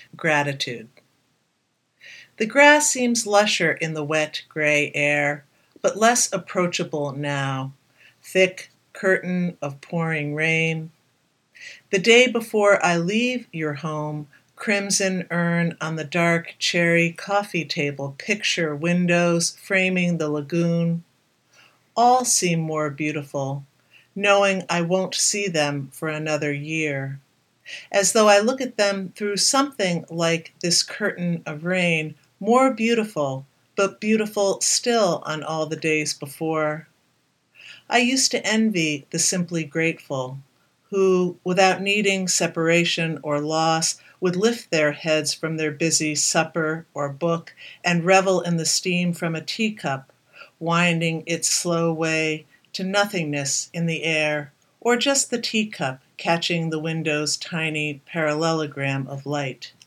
Gratitude. The grass seems lusher in the wet gray air, but less approachable now, thick curtain of pouring rain. The day before I leave your home, crimson urn on the dark cherry coffee table, picture windows framing the lagoon. All seem more beautiful, knowing I won't see them for another year, as though I look at them through something like this curtain of rain, more beautiful, but beautiful still on all the days before. I used to envy the simply grateful, who, without needing separation or loss, would lift their heads from their busy supper or book and revel in the steam from a teacup, winding its slow way to nothingness in the air, or just the teacup catching the window's tiny parallelogram of light.